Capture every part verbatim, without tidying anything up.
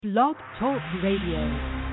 Blog Talk Radio.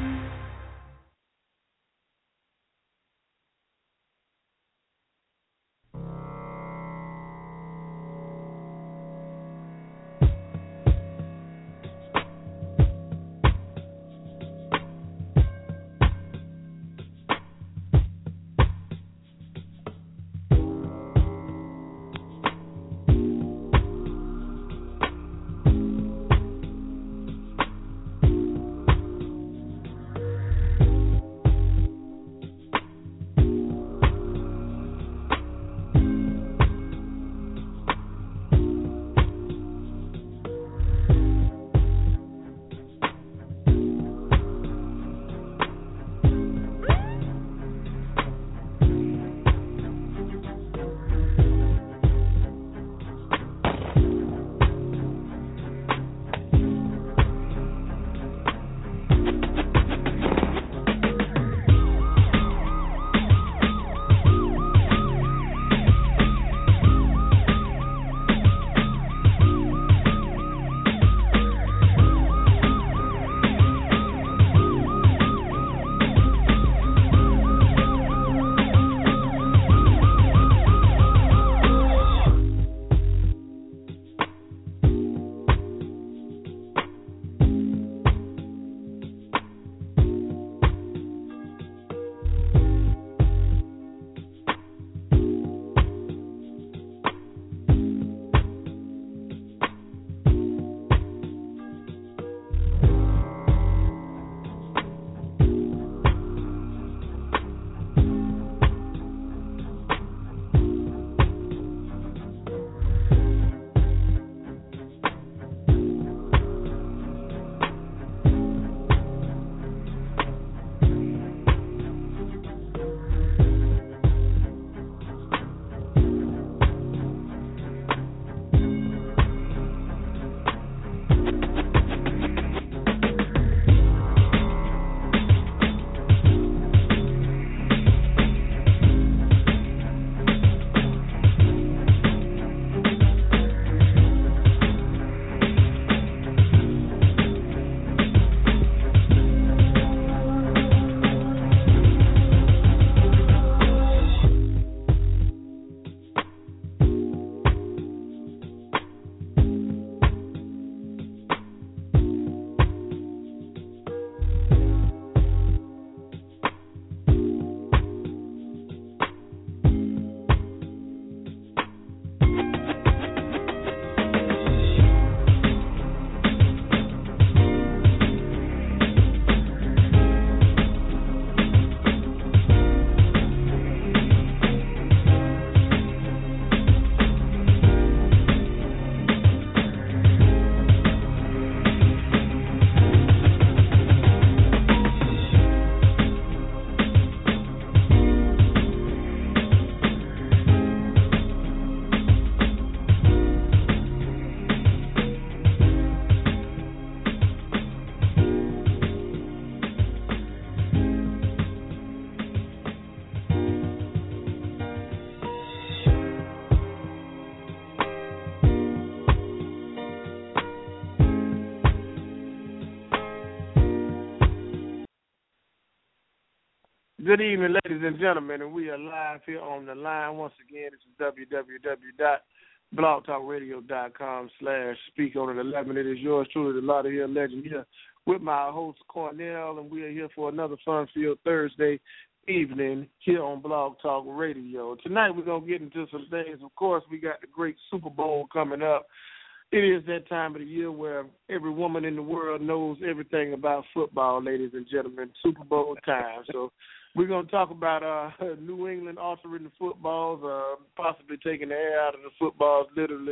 Good evening, ladies and gentlemen, and we are live here on the line once again. This is w w w dot blog talk radio dot com slash speak on it eleven. It is yours truly, the Lauder Hill Legend, here with my host, Cornell, and we are here for another fun-filled Thursday evening here on Blog Talk Radio. Tonight we're going to get into some things. Of course, we got the great Super Bowl coming up. It is that time of the year where every woman in the world knows everything about football, ladies and gentlemen, Super Bowl time. So we're going to talk about uh, New England altering the footballs, uh, possibly taking the air out of the footballs, literally.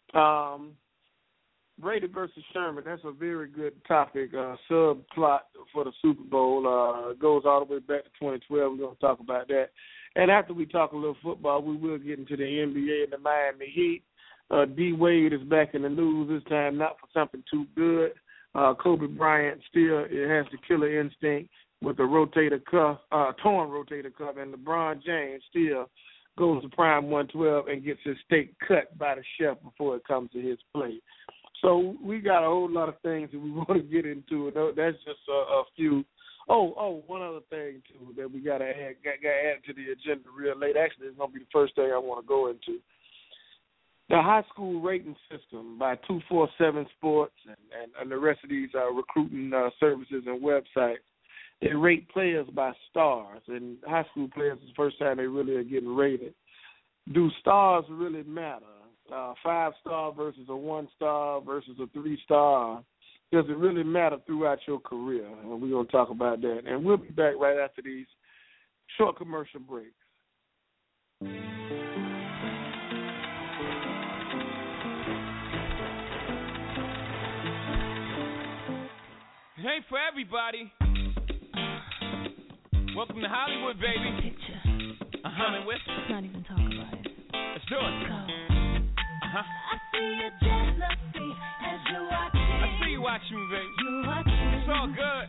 Um, Brady versus Sherman, that's a very good topic, uh, subplot for the Super Bowl. Uh, goes all the way back to twenty twelve. We're going to talk about that. And after we talk a little football, we will get into the N B A and the Miami Heat. Uh, D. Wade is back in the news this time, not for something too good. Uh, Kobe Bryant still it has the killer instinct with the rotator cuff, uh, torn rotator cuff, and LeBron James still goes to Prime one twelve and gets his steak cut by the chef before it comes to his plate. So we got a whole lot of things that we want to get into. That's just a, a few. Oh, oh, one other thing too that we got to add, got, got add to the agenda real late. Actually, it's gonna be the first thing I want to go into. The high school rating system by two forty-seven Sports and, and, and the rest of these uh, recruiting uh, services and websites, they rate players by stars. And high school players is the first time they really are getting rated. Do stars really matter? Uh, five star versus a one star versus a three star. Does it really matter throughout your career? And we're going to talk about that. And we'll be back right after these short commercial breaks. It ain't for everybody. Welcome to Hollywood, baby. Picture. Uh-huh. I mean, with? Let's not even talk about it. Let's do it. Go. Uh-huh. I see your jealousy as you're watching. I see you watching me, baby. You're watching. It's all good.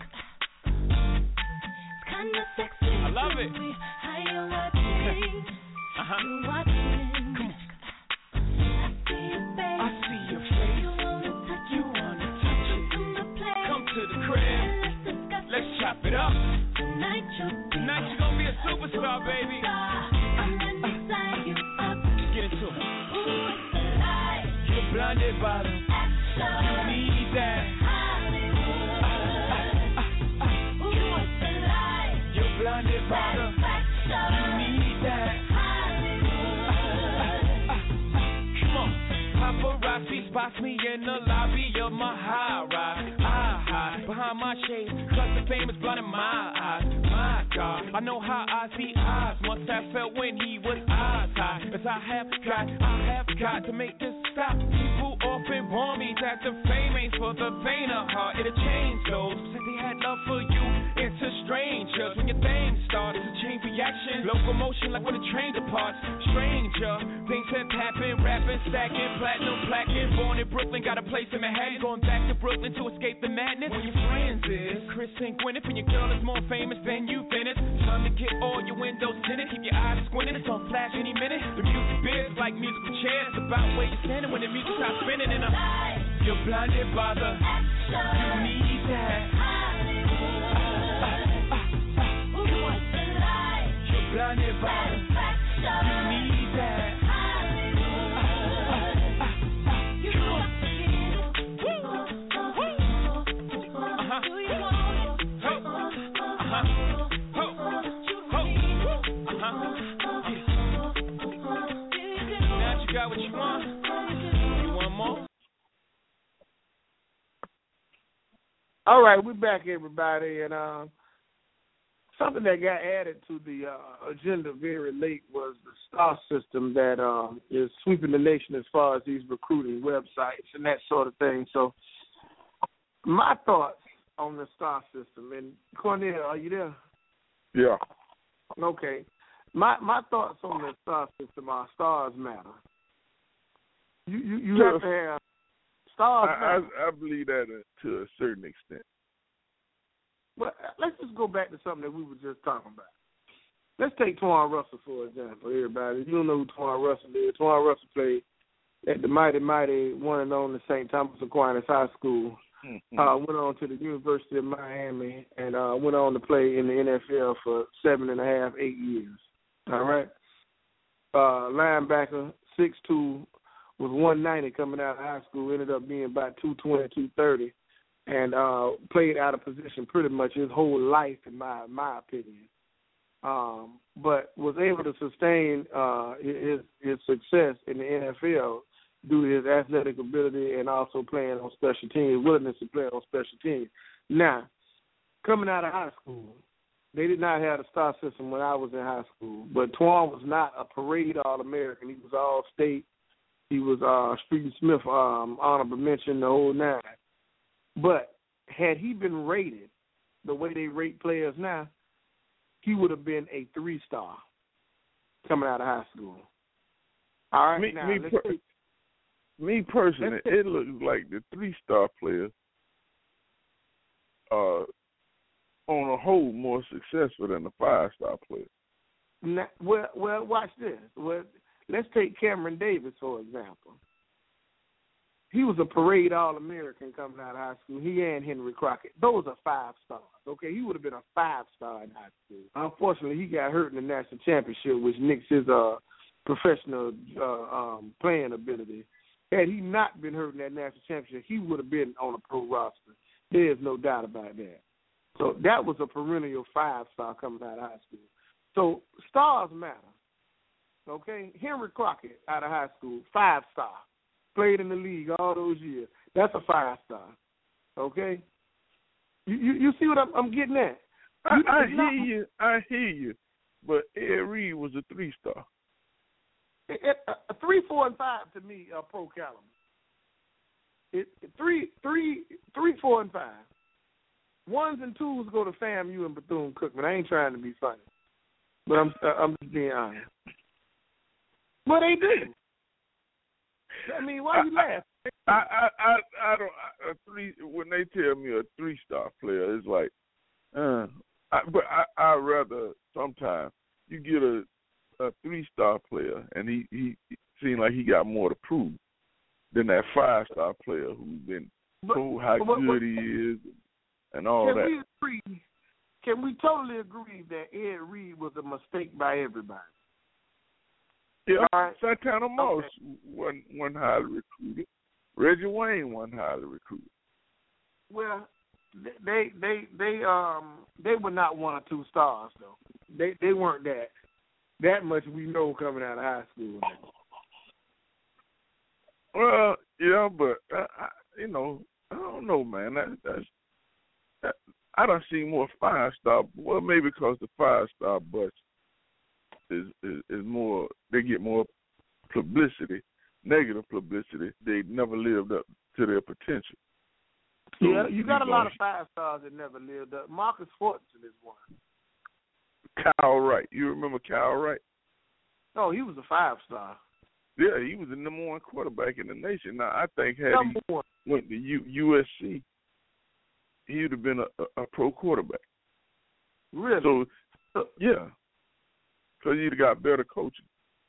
It's kinda sexy. I love it. How you're watching. Uh-huh. You're watching. Come on. I see your face. I see your face. You wanna touch You it. wanna touch it. Come to play. Come to the crib. Let's discuss Let's it. chop it up. Tonight you'll be Tonight you're gonna be a superstar, baby. I'm gonna sign you up. Let's get into it. Ooh, it's a lie. You're blinded by the Action. You need that. Hollywood. Ooh, it's a lie. You're blinded by the Satisfaction. You need that. Hollywood. Come on. Paparazzi spots me in the lobby of my high rise. I hide behind my shades, cause the fame is blinding my eyes. My God, I know how eyes be eyes. Must have felt when he was eyes high. As I have got, I have got to make this stop. People often warn me that the fame ain't for the faint of heart. It'll change those who said they had love for you into strangers. When your thing starts to change reaction, locomotion like when a train departs. Stranger, things have happened, rapping, stacking, platinum, plaquing. Born in Brooklyn, got a place in Manhattan. Going back to Brooklyn to escape the madness. When your friends is Chris and Gwyneth, and your girl is more famous than you think it. Time to get all your windows tinted. Keep your eyes squinted, it's on flash any minute. The music biz like musical chairs. About where you're standing when the music stops spinning. And I'm, you're blinded by the You need that. You're blinded by the You need that. Got what you want. You want more? All right, we're back, everybody, and uh, something that got added to the uh, agenda very late was the star system that uh, is sweeping the nation as far as these recruiting websites and that sort of thing. So, my thoughts on the star system, and Cornell, are you there? Yeah. Okay. My my thoughts on the star system are stars matter. You you, you Yeah. have to have stars I, I, matter. I believe that uh, to a certain extent. Well, let's just go back to something that we were just talking about. Let's take Twan Russell, for example, everybody. You don't know who Twan Russell is. Twan Russell played at the mighty, mighty one and only Saint Thomas Aquinas High School. Mm-hmm. Uh, went on to the University of Miami and uh, went on to play in the N F L for seven and a half, eight years. All right? Uh, linebacker, six two, was one ninety coming out of high school, ended up being about two twenty, two thirty, and uh, played out of position pretty much his whole life, in my my opinion. Um, but was able to sustain uh, his his success in the N F L due to his athletic ability and also playing on special teams, willingness to play on special teams. Now, coming out of high school, they did not have the star system when I was in high school, but Twan was not a parade All-American. He was All-State. He was uh, Street Smith um, honorable mention, the whole nine. But had he been rated the way they rate players now, he would have been a three-star coming out of high school. All right, Me, now, me, let's per- take, me personally, let's take, it looks like the three-star players are, on a whole, more successful than the five-star players. now, well, well, watch this. Well, let's take Cameron Davis, for example. he was a parade All-American coming out of high school. He and Henry Crockett. Those are five stars. Okay, he would have been a five star in high school. Unfortunately, he got hurt in the national championship, which nixed his uh, professional uh, um, playing ability. Had he not been hurt in that national championship, he would have been on a pro roster. There is no doubt about that. So that was a perennial five star coming out of high school. So stars matter. Okay, Henry Crockett out of high school, five star. Played in the league all those years. That's a five star. Okay? You you, you see what I'm, I'm getting at? I, You, I it's hear not- you. I hear you. But Ed Reed was a three star. It, it, uh, three, four, and five to me are pro caliber. It, it, three, three, three, four, and five. Ones and twos go to FAMU and Bethune-Cookman. I ain't trying to be funny, but I'm uh, I'm just being honest. But they do. I mean, why you laugh? I I I, I don't a three when they tell me a three star player, it's like, uh, I, but I I rather sometimes you get a a three star player and he he seemed like he got more to prove than that five star player who's been But, told how but, but, good he is and all can that. we agree? Can we totally agree that Ed Reed was a mistake by everybody? Yeah, All right. Santana Moss Okay. wasn't, wasn't highly recruited. Reggie Wayne wasn't highly recruited. Well, they they they um they were not one or two stars though. They they weren't that. That much we know coming out of high school. Well, yeah, but uh, I, you know, I don't know, man. That, that's that, I done seen more five star. Well, maybe because the five star bus is, is is more. They get more publicity, negative publicity. They never lived up to their potential. So Yeah, you got a lot gonna- of five stars that never lived up. Marcus Fortson is one. Kyle Wright. You remember Kyle Wright? Oh, he was a five star. Yeah, he was the number one quarterback in the nation. Now, I think had Number he one. went to U, USC, he would have been a, a, a pro quarterback. Really? So, yeah, because he'd have got better coaching.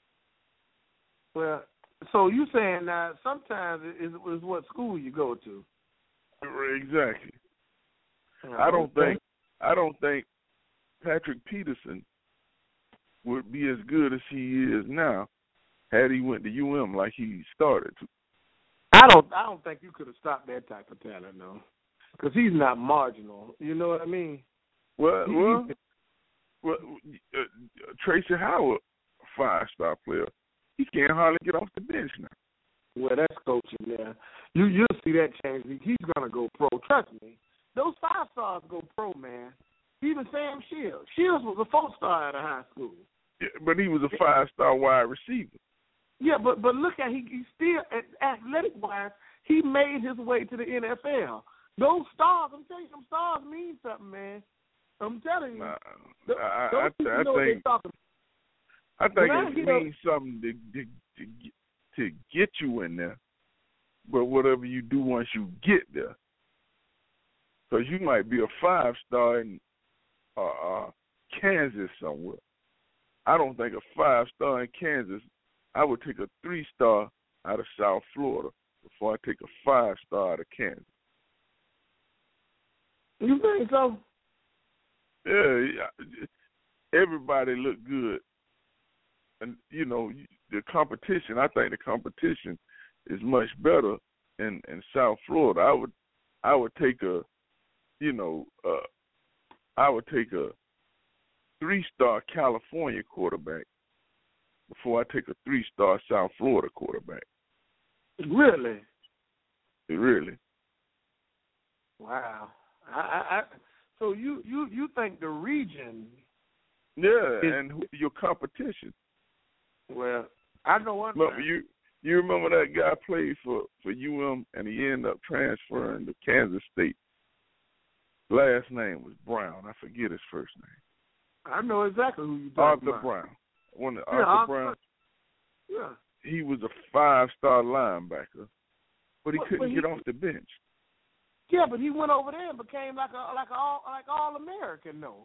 Well, so you saying that sometimes it is, is what school you go to. Exactly. I don't think I don't think Patrick Peterson would be as good as he is now had he went to U M like he started to. I don't. I don't think you could have stopped that type of talent, though, because he's not marginal. You know what I mean? Well, He- well, well uh, Tracy Howard, five star player, he can't hardly get off the bench now. Well, that's coaching there. You you'll see that change. He's gonna go pro. Trust me. Those five stars go pro, man. Even Sam Shields. Shields was a four star out of high school. Yeah, but he was a five star wide receiver. Yeah, but but look at he he still athletic wise he made his way to the N F L. Those stars, I'm telling you, them stars mean something, man. I'm telling you. Nah, Th- I, those I, people I know what think they're talking. I think When I it hear- means something to, to to get- to get you in there, but whatever you do once you get there, because you might be a five star in uh, uh, Kansas somewhere. I don't think a five star in Kansas. I would take a three star out of South Florida before I take a five star out of Kansas. You think so? Yeah, yeah. Everybody look good, and you know the competition. I think the competition is much better in, in South Florida. I would, I would take a, you know, uh, I would take a three-star California quarterback before I take a three-star South Florida quarterback. Really? Really? Wow. I, I, I so you, you, you think the region? Yeah, Is- and who- your competition. Well, I know one Look, thing. you you remember that guy played for, for U M and he ended up transferring to Kansas State. Last name was Brown. I forget his first name. I know exactly who you're talking Arthur about. Brown. One of Yeah, Arthur Arthur- Brown. Yeah. He was a five-star linebacker, but he But- couldn't but get he- off the bench. Yeah, but he went over there and became like a like a all like all American though.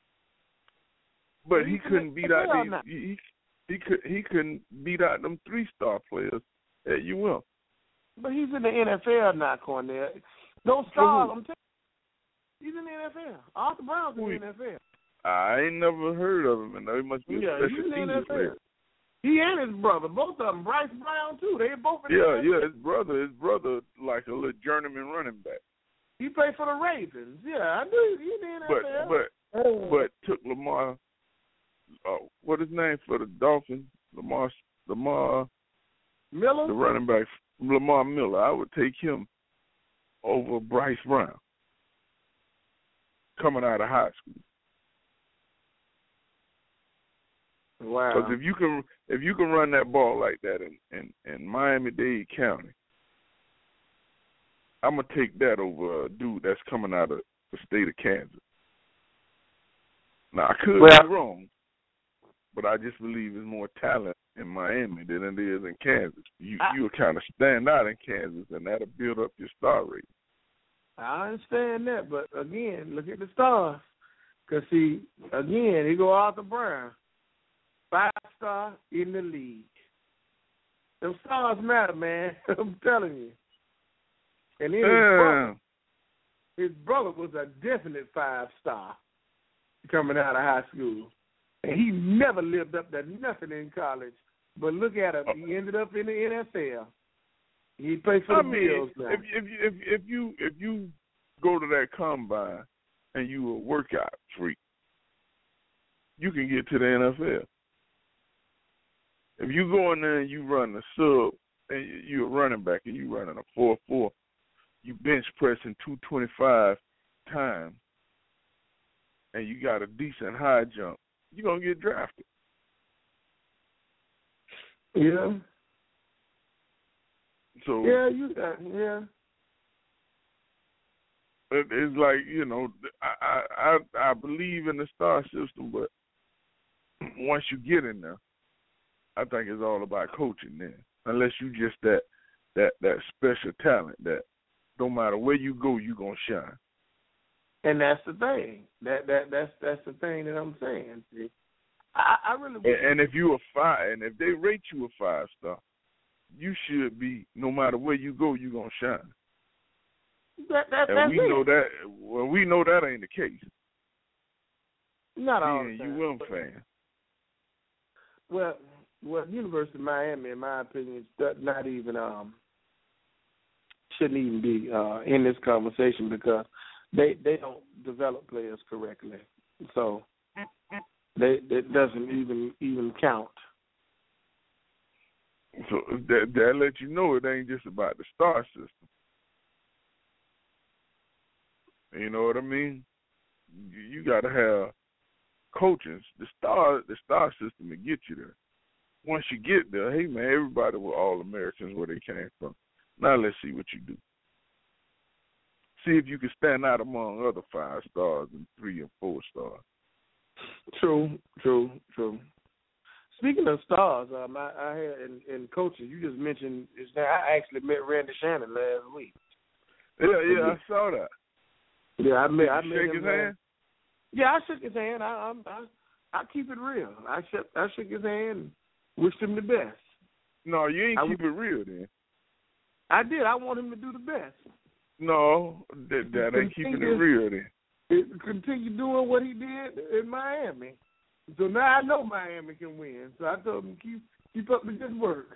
But he he couldn't couldn't beat get out there these. now. He, he could he couldn't beat out them three-star players at U M. But he's in the N F L now, Cornell. Those stars, I'm telling you, he's in the N F L. Arthur Brown's in the N F L. I ain't never heard of him, and he must be yeah, a he's special in the teams N F L. player. He and his brother, both of them, Bryce Brown too. They both in the Yeah, N F L. yeah, his brother, his brother, like a little journeyman running back. He played for the Ravens. Yeah, I knew he in the N F L. But but oh. but took Lamar. Uh, what his name for the Dolphins? Lamar Lamar Miller, the running back, Lamar Miller. I would take him over Bryce Brown coming out of high school. Wow. Because if you can if you can run that ball like that in, in, in Miami-Dade County, I'm gonna take that over a dude that's coming out of the state of Kansas. Now I could well, be wrong, but I just believe there's more talent in Miami than it is in Kansas. You I, you'll kind of stand out in Kansas, and that'll build up your star rate. I understand that, but again, look at the stars. Cause see, again, he go Arthur Brown, five star in the league. Them stars matter, man. I'm telling you. And then his brother, his brother was a definite five star coming out of high school. And he never lived up to nothing in college. But look at him. He ended up in the N F L. He played for I the mean, Bills now. If, if, if, if, you, if you go to that combine and you a workout freak, you can get to the N F L. If you go in there and you run a sub, and you're a running back and you running a four four, you bench pressing two twenty-five times, and you got a decent high jump, you're going to get drafted. Yeah. So yeah, you got yeah. It, it's like, you know, I, I I believe in the star system, but once you get in there, I think it's all about coaching then. Unless you just that that that special talent that no matter where you go, you're gonna shine. And that's the thing. That that that's that's the thing that I'm saying. See, I, I really. And, and if you a five, and if they rate you a five star, you should be. No matter where you go, you're gonna shine. That, that, and that's we it. know that. Well, we know that ain't the case. Not all Being the a time. U M fan. Well, well, University of Miami, in my opinion, is not even um shouldn't even be uh, in this conversation because they they don't develop players correctly. So they it doesn't even even count. So that that lets you know it ain't just about the star system. You know what I mean? You, you got to have coaches. The star the star system will get you there. Once you get there, hey man, everybody were all Americans where they came from. Now let's see what you do. See if you can stand out among other five stars and three and four stars. True, true, true. Speaking of stars, um, I, I had in, in coaches. You just mentioned is that I actually met Randy Shannon last week. Yeah, yeah, I saw that. Yeah, I met. Did I you met shake him, his man. hand? Yeah, I shook his hand. I, I, I, I keep it real. I shook, I shook his hand and wished him the best. No, you ain't I, keep it real then. I did. I want him to do the best. No, that, that ain't keeping it real then. It, continue doing what he did in Miami. So now I know Miami can win. So I told him keep keep up the good work.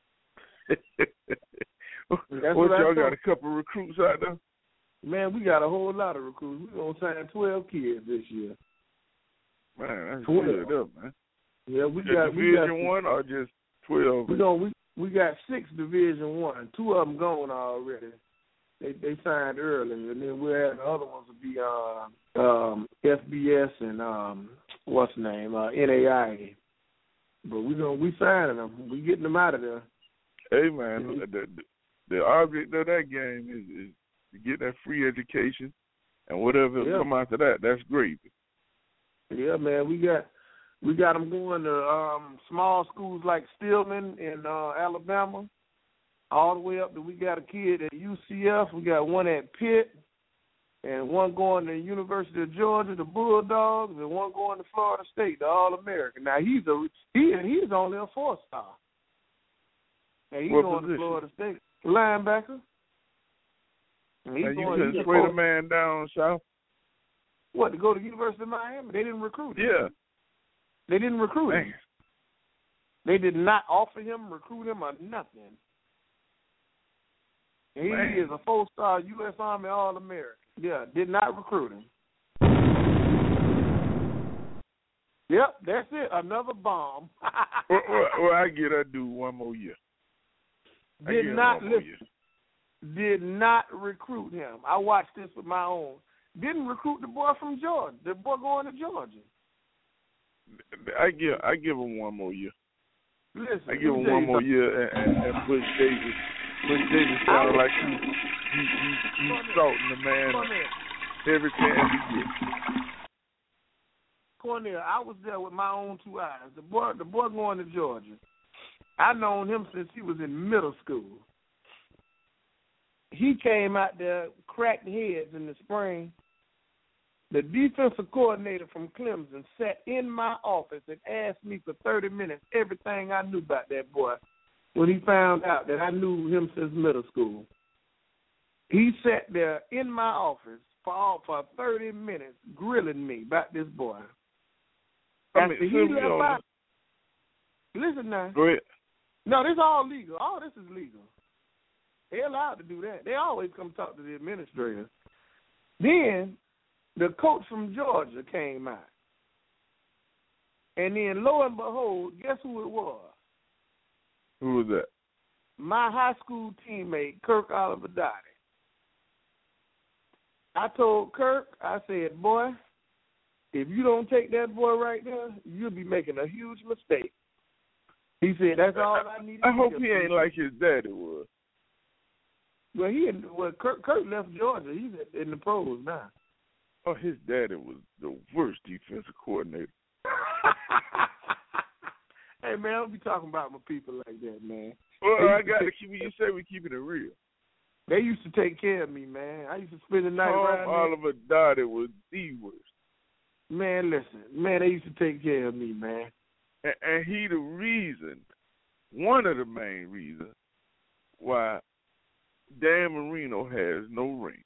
what, what y'all got a couple of recruits out there? Man, we got a whole lot of recruits. We're gonna sign twelve kids this year. Man, that's twelve. good up, man. Yeah, we just got Division we got, one or just twelve? We gonna we we got six Division one. Two of them gone already. They they signed early, and then we'll have the other ones will be uh, um, F B S and um, what's the name uh, N A I A. But we gonna we signing them. We getting them out of there. Hey man, yeah. the, the the object of that game is, is to get that free education, and whatever yeah. come after that, that's great. Yeah, man, we got we got them going to um, small schools like Stillman in uh, Alabama. All the way up to we got a kid at U C F, we got one at Pitt, and one going to University of Georgia, the Bulldogs, and one going to Florida State, the All-American. Now he's a he he's only a four star. And he's what going position? to Florida State. Linebacker. And you going, couldn't spray the man down south? What, to go to the University of Miami? They didn't recruit him. Yeah. They didn't recruit man. him. They did not offer him, recruit him, or nothing. He man. is a four-star U S Army All-American. Yeah, did not recruit him. Yep, that's it. Another bomb. well, well, well, I get I do one more year. I Did not one more listen. year. Did not recruit him. I watched this with my own. Didn't recruit the boy from Georgia. The boy going to Georgia. I give I give him one more year. Listen, I give him one more year, and, and, and Bush Davis. Bush Davis sounds like he he he he's salting the man every chance he gets. Cornell, I was there with my own two eyes. The boy, the boy going to Georgia. I've known him since he was in middle school. He came out there, cracked heads in the spring. The defensive coordinator from Clemson sat in my office and asked me for thirty minutes everything I knew about that boy when he found out that I knew him since middle school. He sat there in my office for all, for thirty minutes grilling me about this boy. I mean, After he left out, listen now. Go ahead. No, this is all legal. All this is legal. They're allowed to do that. They always come talk to the administrator. Then the coach from Georgia came out. And then, lo and behold, guess who it was? Who was that? My high school teammate, Kirk Oliver Dottie. I told Kirk, I said, boy, if you don't take that boy right there, you'll be making a huge mistake. He said, that's all I need. I hope he ain't like his daddy was. Well, he well, Kirk, Kirk left Georgia. He's in the pros now. Oh, his daddy was the worst defensive coordinator. Hey, man, don't be talking about my people like that, man. Well, I got to keep it. You say we keeping it real. They used to take care of me, man. I used to spend the night Tom around Oliver Dottie was the worst. Man, listen, man, they used to take care of me, man. And, and he the reason, one of the main reasons, why Dan Marino has no ring.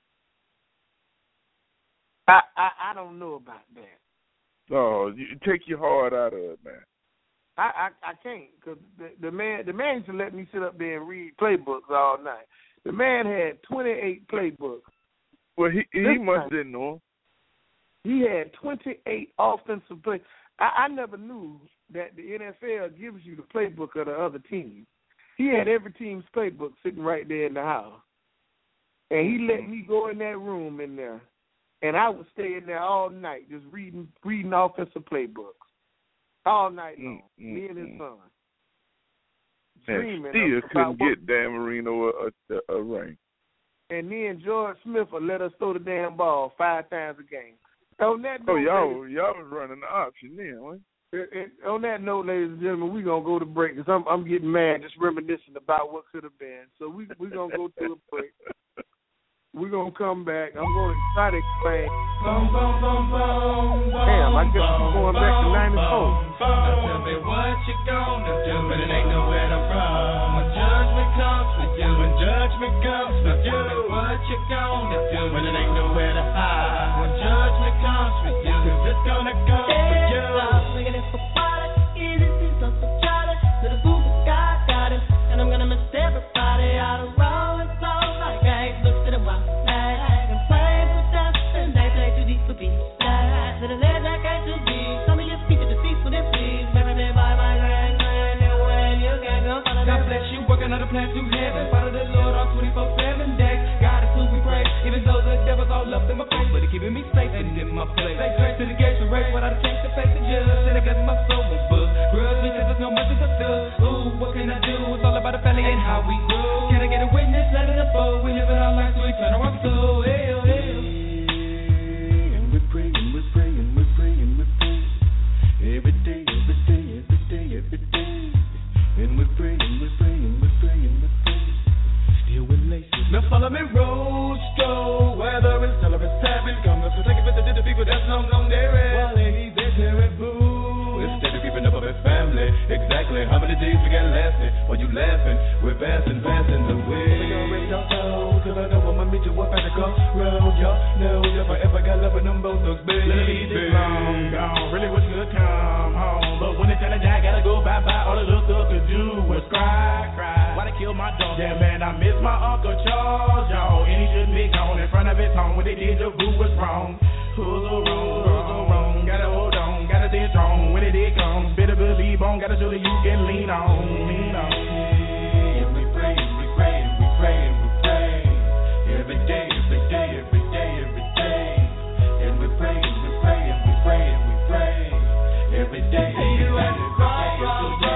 I, I I don't know about that. Oh, you take your heart out of it, man. I I, I can't because the, the man the man used to let me sit up there and read playbooks all night. The man had twenty-eight playbooks. Well, he he This must time, didn't know. He had twenty-eight offensive plays. I, I never knew that the N F L gives you the playbook of the other team. He had every team's playbook sitting right there in the house. And he let me go in that room in there. And I would stay in there all night just reading reading offensive playbooks. All night long. Mm, me and his mm, son. And still couldn't get Dan Marino a, a, a ring. And then George Smith would let us throw the damn ball five times a game. On that note, oh, y'all, ladies, y'all was running the option then, wasn't it, it, on that note, ladies and gentlemen, we're going to go to break because I'm, I'm getting mad just reminiscing about what could have been. So we, we're going to go to a break. We're going to come back. I'm going to try to explain. Boom, boom, boom, boom, Damn, I guess I'm going back to ninety-four. Now tell me what you gonna do when it ain't nowhere to run. When judgment comes for you, when judgment comes for you, tell me what you gonna do when it ain't nowhere to hide. When judgment comes for you, 'cause it's gonna come for you. Looking at for water, easy, see so so Charlie. Little boo God got him, and I'm gonna miss everybody out of rolling so like I ain't looked at a while. I can play for them, and they play too deep for beats. To the ledge I can't too deep. Some of you people deceitful and please. Never been by my grand grand, and when you can't go follow God bless you, working on a plan to heaven. Follow the Lord on twenty-four seven days. God is who we pray, even though the devil's all up in my face, but he keeping me safe and in my place. Stay straight to the gates and race without a chance to face the judge. And I got my soul was booked. Grudge because there's no mercy for good. Ooh, what can I do? It's all about the family and how we grow. Can I get a witness? Let it unfold. We live in our lives, so we turn our soul. Hey, oh, hey, oh. And we're praying, we're praying, we're praying, we're praying. Every day, every day, every day, every day. And we're praying, we're praying, we're praying, we're praying. Still with laces. Now follow me, Roscoe. Whether it's celebrate, savage, come to take it to the people that's long on their end. While ladies, they're terrible. Instead of keeping up with family. Exactly how many days we got lasting? While you laughing, we're passing, passing. I miss my Uncle Charles, y'all, and he shouldn't be gone in front of his home. What they did to Boo was wrong. Who's so wrong, who's so wrong? Gotta hold on, gotta stay strong. When it did come, better believe on, gotta show that you can lean on, lean on. And we pray, and we pray, and we pray, and we pray. Every day, every day, every day, every day. And we pray, and we pray, and we pray, and we pray. Every day, every day, every day, every day.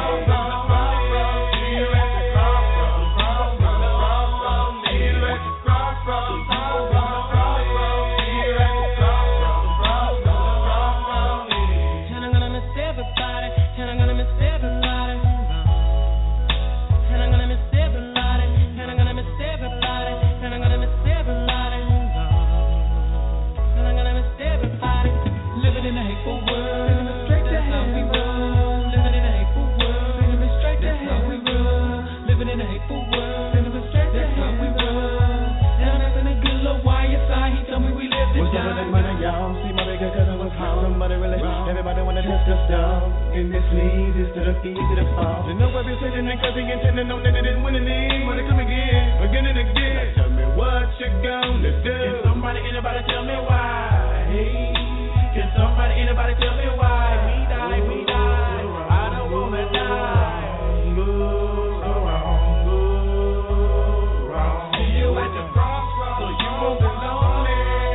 Everybody wanna test us down, and this leads us to the feet to the fall. You know I've been sitting and cussing and telling them that they didn't win any. Wanna come again, again and again. Now tell me what you gonna do. Can somebody, anybody tell me why? Hey, can somebody, anybody tell me why? We die, we die. I don't wanna die. Move wrong, move wrong. See you at the crossroads, so you won't be lonely.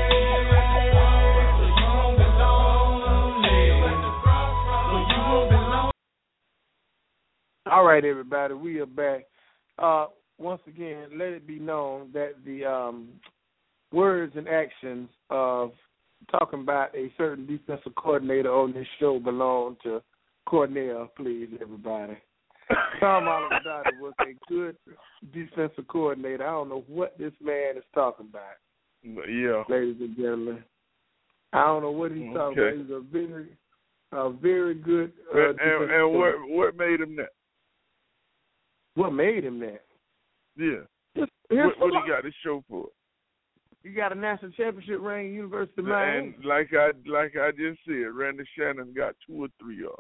All right, everybody, we are back. Uh, once again, let it be known that the um, words and actions of talking about a certain defensive coordinator on this show belong to Cornell, please, everybody. Tom Oliver was a good defensive coordinator. I don't know what this man is talking about. Yeah. Ladies and gentlemen. I don't know what he's talking okay. about. He's a very, a very good uh, And, and, and what, what made him that? What made him that? Yeah. Just, what what he got to show for it? You got a national championship ring, University of Miami. And like I like I just said, Randy Shannon got two or three of them.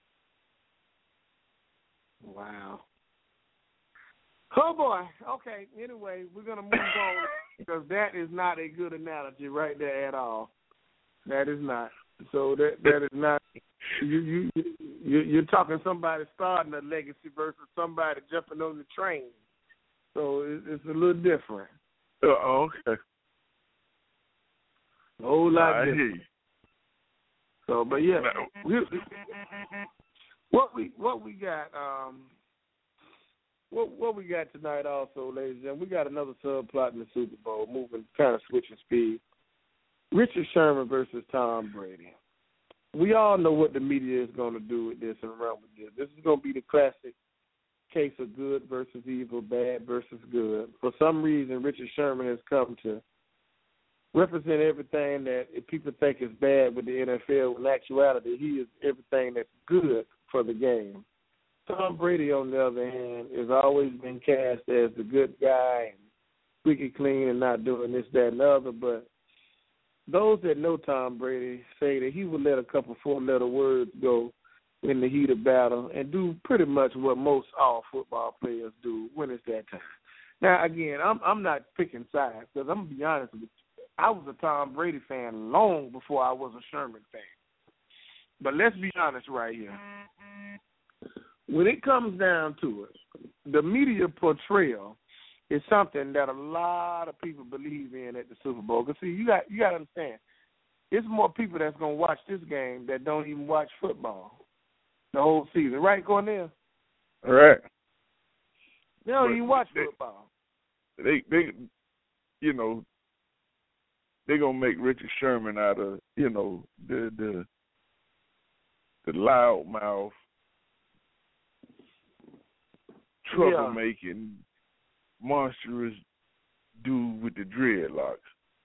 Wow. Oh boy. Okay. Anyway, we're gonna move on because that is not a good analogy right there at all. That is not. So that that is not. You you you you're talking somebody starting a legacy versus somebody jumping on the train. So it, it's a little different. Oh, okay. A whole lot I different. hear you. So, but yeah, we, what we what we got um what what we got tonight also, ladies and gentlemen, we got another subplot in the Super Bowl, moving kind of switching speed. Richard Sherman versus Tom Brady. We all know what the media is going to do with this and run with this. This is going to be the classic case of good versus evil, bad versus good. For some reason, Richard Sherman has come to represent everything that people think is bad with the N F L. In actuality, he is everything that's good for the game. Tom Brady, on the other hand, has always been cast as the good guy and squeaky clean and not doing this, that, and the other, but those that know Tom Brady say that he would let a couple four-letter words go in the heat of battle and do pretty much what most all football players do when it's that time. Now, again, I'm I'm not picking sides because I'm going to be honest with you. I was a Tom Brady fan long before I was a Sherman fan. But let's be honest right here. When it comes down to it, the media portrayal is something that a lot of people believe in at the Super Bowl. Because, see, you got you got to understand, it's more people that's going to watch this game that don't even watch football the whole season. Right, Cornell? All right. They don't but even watch they, football. They, they, you know, they're going to make Richard Sherman out of, you know, the the, the loudmouth, troublemaking, yeah. monstrous dude with the dreadlocks.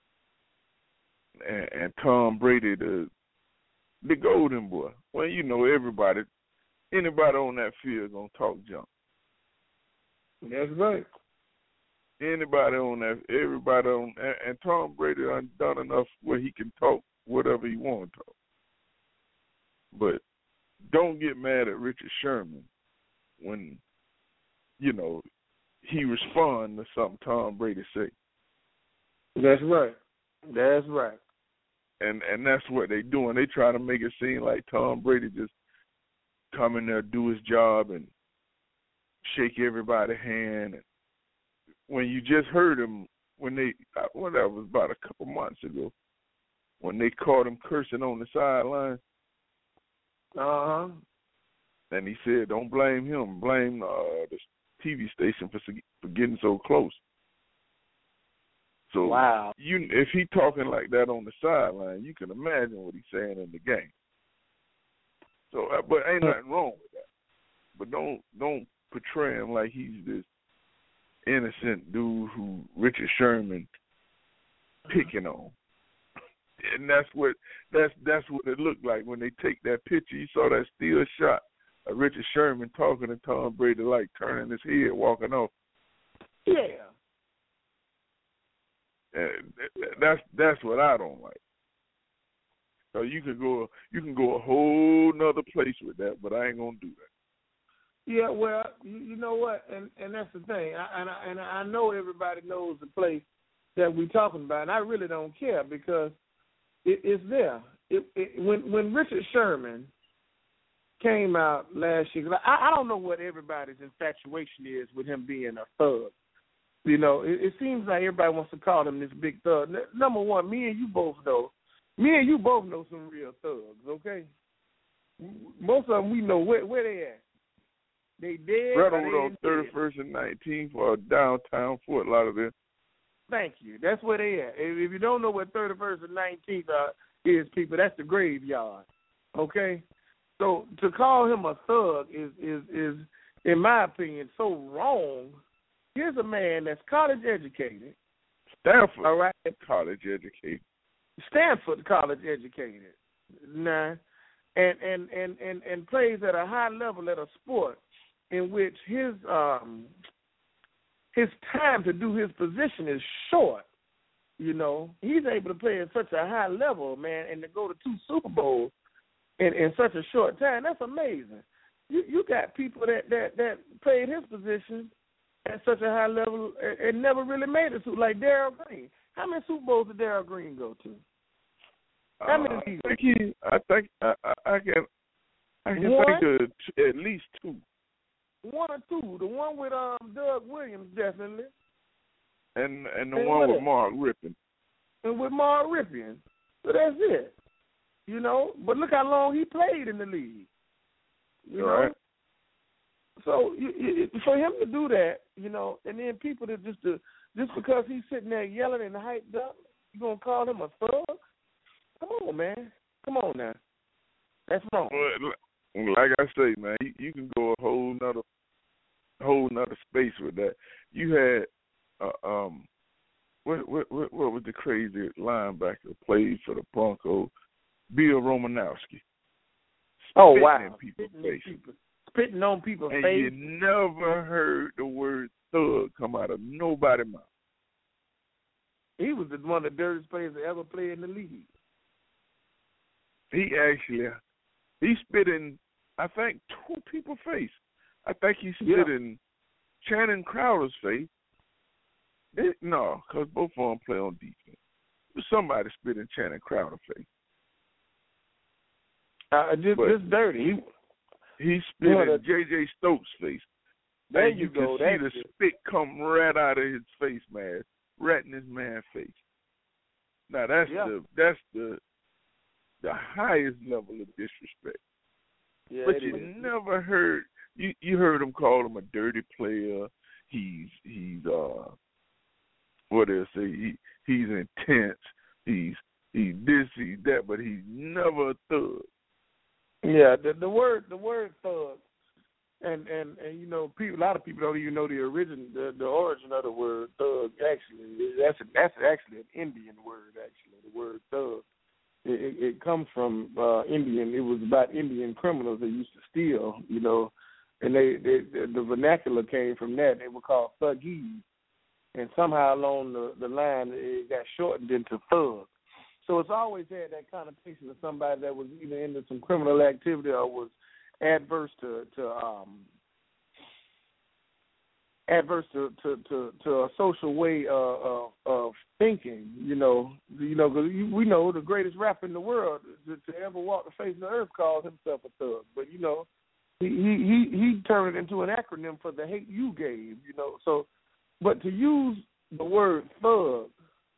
And, and Tom Brady, the the golden boy. Well, you know, everybody, anybody on that field going to talk junk. That's right. Anybody on that, everybody on, and, and Tom Brady done done enough where he can talk whatever he want to talk. But don't get mad at Richard Sherman when, you know, he respond to something Tom Brady say. That's right. That's right. And and that's what they doing. They try to make it seem like Tom Brady just come in there, do his job, and shake everybody's hand. And when you just heard him, when they, well, that was about a couple months ago, when they caught him cursing on the sideline. Uh-huh. And he said, don't blame him, blame uh, the T V station for, for getting so close. So wow. you, if he talking like that on the sideline, you can imagine what he's saying in the game. So, uh, but ain't nothing wrong with that. But don't don't portray him like he's this innocent dude who Richard Sherman picking on. And that's what that's that's what it looked like when they take that picture. You saw that still shot of Richard Sherman talking to Tom Brady, like turning his head, walking off. Yeah. And that's that's what I don't like. So you can go you can go a whole nother place with that, but I ain't gonna do that. Yeah, well, you, you know what, and and that's the thing, I, and I, and I know everybody knows the place that we're talking about, and I really don't care because it, it's there. It, it, when when Richard Sherman came out last year, I, I don't know what everybody's infatuation is with him being a thug. You know, it, it seems like everybody wants to call him this big thug. Number one, me and you both know, me and you both know some real thugs, okay? Most of them we know where, where they at. They dead. Right over on thirty-first and nineteenth for downtown Fort Lauderdale. Thank you. That's where they at. If you don't know what thirty-first and nineteenth are, is, people, that's the graveyard, okay? So to call him a thug is, is, is in my opinion, so wrong. Here's a man that's college educated. Stanford, all right, college educated. Stanford college educated. Nah, and and, and, and and plays at a high level at a sport in which his um his time to do his position is short. You know, he's able to play at such a high level, man, and to go to two Super Bowls in, in such a short time. That's amazing. You you got people that that that played his position at such a high level and, and never really made it to, like Darryl Green. How many Super Bowls did Darryl Green go to? How many? Uh, I think he. I think I, I, I can. I can one? think of t- at least two. One or two. The one with um Doug Williams, definitely. And and the and one with it? Mark Rippon. And with Mark Rippon. So that's it. You know, but look how long he played in the league. You All know. right. So you, you, for him to do that, you know, and then people that just to, just because he's sitting there yelling and hyped up, you gonna call him a thug? Come on, man. Come on now. That's wrong. Well, like I say, man, you, you can go a whole nother, whole nother space with that. You had, uh, um, what, what what what was the crazy linebacker who played for the Broncos? Bill Romanowski. Oh Spitting wow! in people's Spitting, face. people, spitting on people's and face. you never heard the word thug come out of nobody's mouth. He was the one of the dirtiest players that ever played in the league. He actually, he spit in, I think, two people's face. I think he spit Yeah. in Channing Crowder's face. It, no, because both of them play on defense. But somebody spit in Channing Crowder's face. Uh, just, But- just dirty. He, He spit Yeah, in that- J J Stokes' face. there and you, you go. can see That's the it. spit come right out of his face mask, right in his man's face. Now that's Yeah. the that's the the highest level of disrespect. Yeah, But it you is. never heard you you heard him call him a dirty player. He's he's uh what they say he he's intense. He's he's this he's that, but he's never a thug. Yeah, the the word the word thug, and and and you know, people, a lot of people don't even know the origin, the, the origin of the word thug. Actually, that's a, that's actually an Indian word. Actually, the word thug, it, it, it comes from uh, Indian. It was about Indian criminals that used to steal. You know, and they, they the, the vernacular came from that. They were called thuggies, and somehow along the, the line it got shortened into thug. So it's always had that connotation of somebody that was either into some criminal activity or was adverse to, to um, adverse to, to, to, to a social way uh, of, of thinking. You know, you know, cause we know the greatest rapper in the world to, to ever walk the face of the earth calls himself a thug. But you know, he he he, he turned it into an acronym for the hate you gave. You know, so but to use the word thug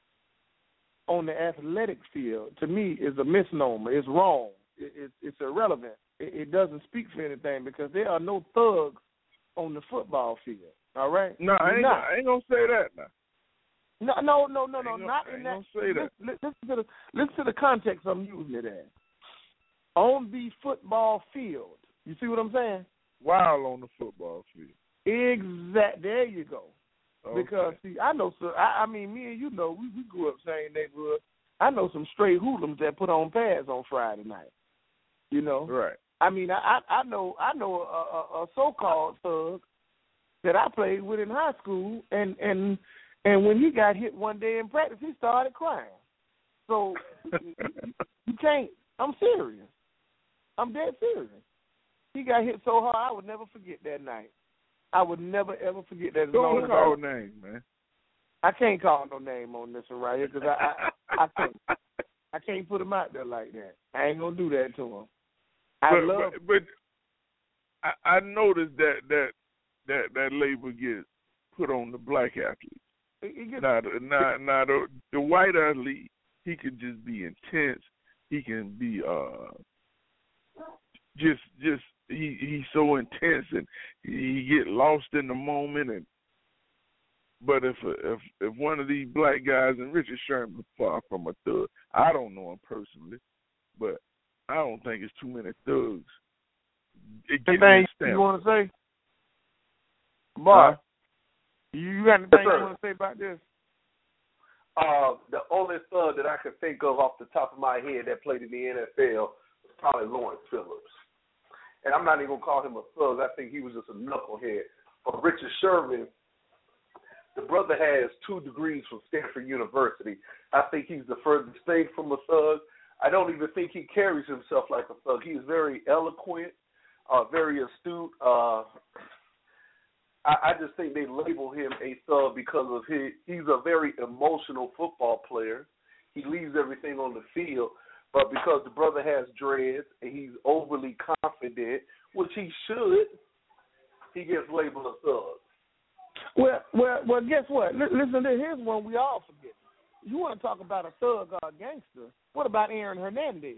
on the athletic field, to me, is a misnomer. It's wrong. It, it, it's irrelevant. It, it doesn't speak for anything because there are no thugs on the football field. All right? No, I ain't, I ain't gonna say that now. No, no, no, no, no, gonna, not I in that. Say that. Listen, listen to the listen to the context I'm using it as. On the football field, you see what I'm saying? While on the football field. Exact. There you go. Okay. Because see, I know. So I, I mean, me and you know, we, we grew up same neighborhood. I know some straight hoodlums that put on pads on Friday night. You know. Right. I mean, I I know I know a, a, a so-called thug that I played with in high school, and and and when he got hit one day in practice, he started crying. So you can't. I'm serious. I'm dead serious. He got hit so hard, I would never forget that night. I would never ever forget that. Don't call names, man. I can't call no name on this one right here because I, I I can't I can't put him out there like that. I ain't gonna do that to him. I but, love, but, but I, I noticed that that that that label gets put on the black athlete. It gets, now, the, now, now the, the white athlete, he can just be intense. He can be uh just just he he's so intense and he get lost in the moment. And but if if if one of these black guys, and Richard Sherman far from a thug, I don't know him personally, but I don't think it's too many thugs. Anything you want to say, Bob? Huh? You got anything you want to say about this? Uh, the only thug that I could think of off the top of my head that played in the N F L was probably Lawrence Phillips. And I'm not even going to call him a thug. I think he was just a knucklehead. But Richard Sherman, the brother has two degrees from Stanford University. I think he's the furthest thing from a thug. I don't even think he carries himself like a thug. He is very eloquent, uh, very astute. Uh, I, I just think they label him a thug because of his. He's a very emotional football player. He leaves everything on the field, but because the brother has dreads and he's overly confident, which he should, he gets labeled a thug. Well, well, well. Guess what? L- listen to here's one we all forget. You want to talk about a thug or a gangster? What about Aaron Hernandez?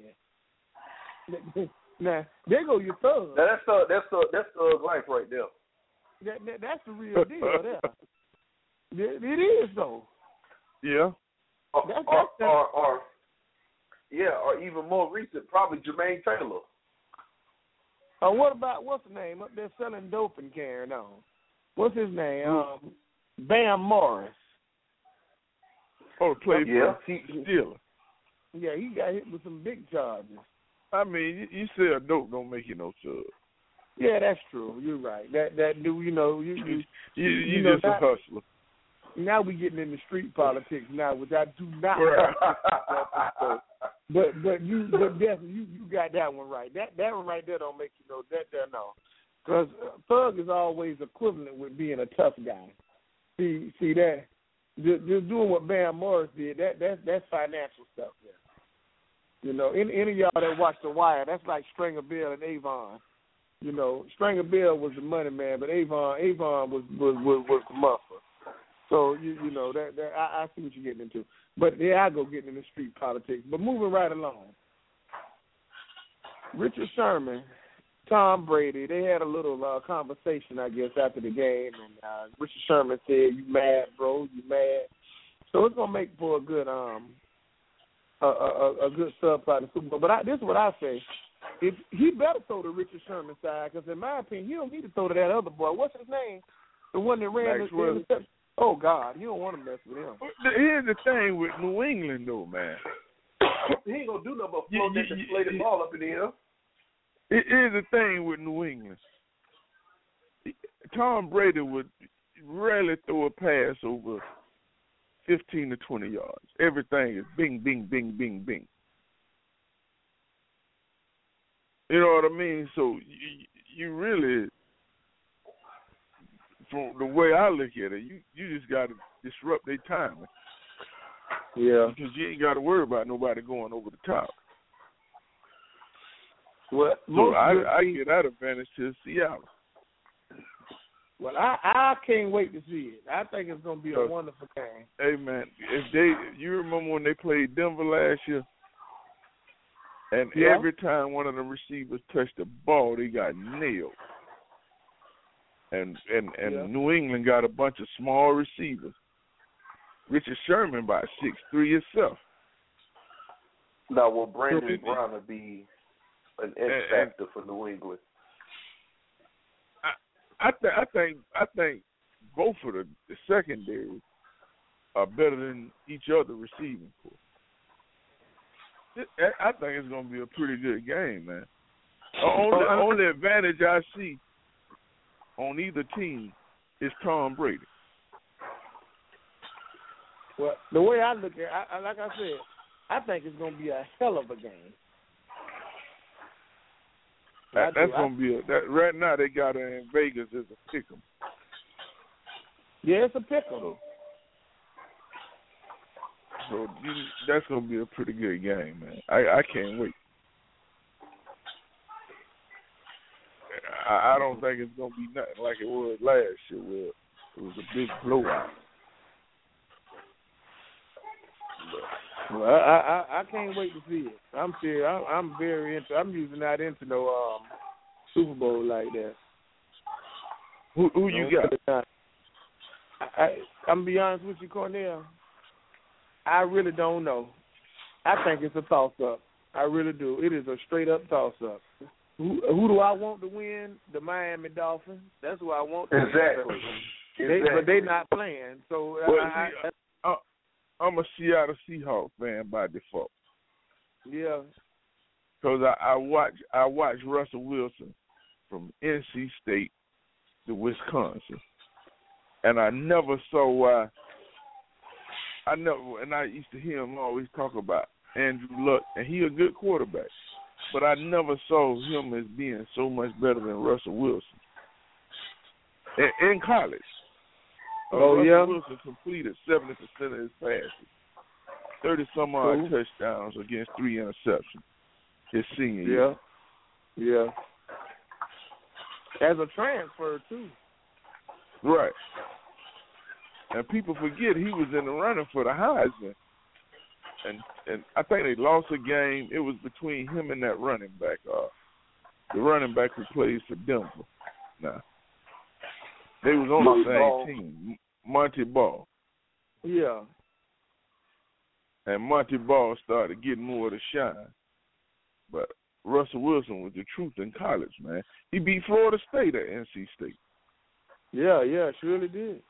Now, there go your thug. Now that's thug. That's thug. That's thug life right there. That, that, that's the real deal there. It, it is though. Yeah. Or, that's, or, that's, or, or yeah, or even more recent, probably Jermaine Taylor. Uh, what about what's the name up there selling dope and carrying on? What's his name? Um, Bam Morris. Oh, played yeah. for Steelers. Yeah, he got hit with some big charges. I mean, you, you sell dope don't make you no thug. Yeah, that's true. You're right. That that do you know you you you, you, you know, just a hustler. Now we getting into street politics now, which I do not. Right. but but you but definitely you, you got that one right. That that one right there don't make you know that there no, because thug is always equivalent with being a tough guy. See see that just, just doing what Bam Morris did. That that's that's financial stuff there. You know, any any of y'all that watch The Wire, that's like Stringer Bill and Avon. You know, Stringer Bill was the money man, but Avon Avon was was was, was the muffler. So you you know that, that I, I see what you're getting into. But yeah, I go getting into street politics. But moving right along, Richard Sherman, Tom Brady, they had a little uh, conversation, I guess, after the game, and uh, Richard Sherman said, "You mad, bro? You mad?" So it's gonna make for a good um a a, a good subplot in the Super Bowl. But I, this is what I say. If he better throw to Richard Sherman's side, because in my opinion, he don't need to throw to that other boy. What's his name? The one that ran the interception. Oh God, you don't want to mess with him. Here's the thing with New England, though, man. He ain't gonna do nothing but float that deflated ball up in the air. Here's the thing with New England. Tom Brady would rarely throw a pass over fifteen to twenty yards. Everything is bing, bing, bing, bing, bing. You know what I mean? So you, you really, from the way I look at it, you you just got to disrupt their timing. Yeah. Because you ain't got to worry about nobody going over the top. Well, so I, I get that advantage to Seattle. Well, I, I can't wait to see it. I think it's going to be a wonderful game. Hey, man, if they, you remember when they played Denver last year? And yeah. every time one of the receivers touched the ball, they got nailed. And and, and yeah. New England got a bunch of small receivers. Richard Sherman about six three himself. Now, will Brandon Brown be an X factor for New England? I I, th- I think I think both of the, the secondary are better than each other receiving corps. I think it's going to be a pretty good game, man. The only, only advantage I see on either team is Tom Brady. Well, the way I look at it, I, like I said, I think it's going to be a hell of a game. That, that's going to be a that, right now they got it in Vegas as a pick'em. Yeah, it's a pick'em. So you, that's going to be a pretty good game, man. I, I can't wait. I, I don't think it's going to be nothing like it was last year where it was a big blowout. Well, I, I I can't wait to see it. I'm serious. I'm, I'm very into. I'm usually not into no um, Super Bowl like that. Who who you got? I, I, I'm gonna be honest with you, Cornell. I really don't know. I think it's a toss up. I really do. It is a straight up toss up. Who, who do I want to win? The Miami Dolphins. That's who I want to win. Exactly. They, exactly. But they're not playing. So well, I, see, I, I, I'm a Seattle Seahawks fan by default. Yeah. Because I, I watch I watch Russell Wilson from N C State to Wisconsin, and I never saw why. I never, and I used to hear him always talk about Andrew Luck, and he a good quarterback, but I never saw him as being so much better than Russell Wilson in, in college. Uh, oh Russell yeah. Wilson completed seventy percent of his passes, thirty some odd cool. touchdowns against three interceptions his senior year. Yeah, yeah. As a transfer too. Right. And people forget he was in the running for the Heisman. And and I think they lost a game. It was between him and that running back, uh, the running back who plays for Denver. Now, they was on the same Ball. team, Monty Ball. Yeah. And Monty Ball started getting more of the shine. But Russell Wilson was the truth in college, man. He beat Florida State at N C State. Yeah, yeah, surely did.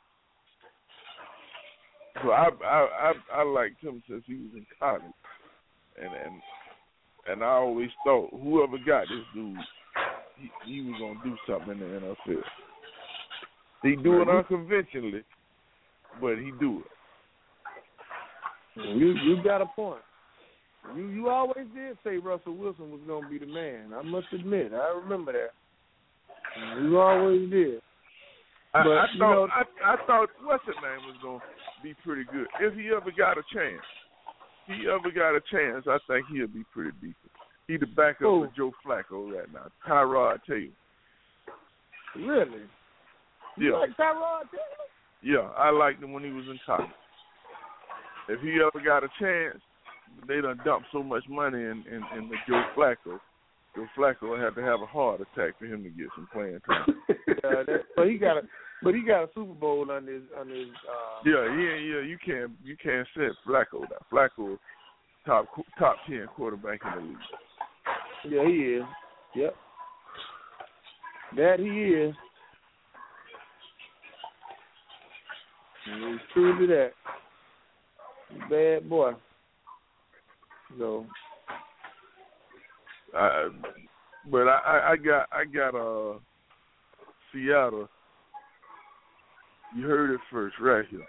So I I I, I liked him since he was in college, and and and I always thought whoever got this dude, he, he was gonna do something in the N F L. He do it unconventionally, but he do it. You you got a point. You you always did say Russell Wilson was gonna be the man. I must admit, I remember that. You always did. I, But, I you thought know, I, I thought what's his name was gonna be pretty good if he ever got a chance. If he ever got a chance, I think he'll be pretty decent. He the backup Who? for Joe Flacco right now, Tyrod Taylor. Really? You Yeah, like Tyrod Taylor? yeah, I liked him when he was in college. If he ever got a chance, they done dumped so much money in in, in the Joe Flacco. Joe Flacco had to have a heart attack for him to get some playing time. uh, that, but he got a, but he got a Super Bowl under his under his. Uh, Yeah, yeah, yeah. You can't you can't set Flacco down. Flacco, top top ten quarterback in the league. Yeah, he is. Yep. That he is. And he's truly that. Bad boy. So. I, but I, I got I got uh Seattle. You heard it first right here.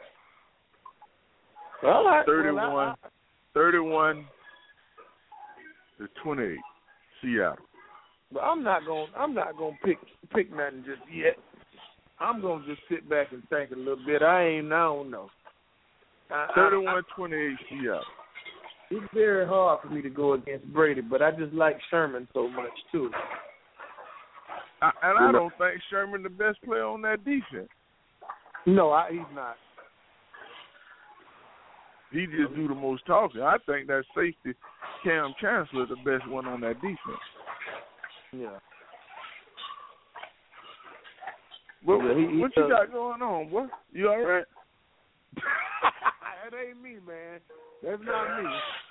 All right. thirty-one, Well, I, I, thirty-one to twenty-eight, Seattle. but I'm not gonna I'm not gonna pick pick nothing just yet. I'm gonna just sit back and think a little bit. I ain't. I don't know. thirty-one twenty-eight Seattle. It's very hard for me to go against Brady, but I just like Sherman so much too. I, and I don't think Sherman the best player on that defense. No, I, he's not. He just do the most talking. I think that safety, Cam Chancellor, the best one on that defense. Yeah. What, yeah, he, he what does. you got going on, boy? You all right? That ain't me, man. That's not me.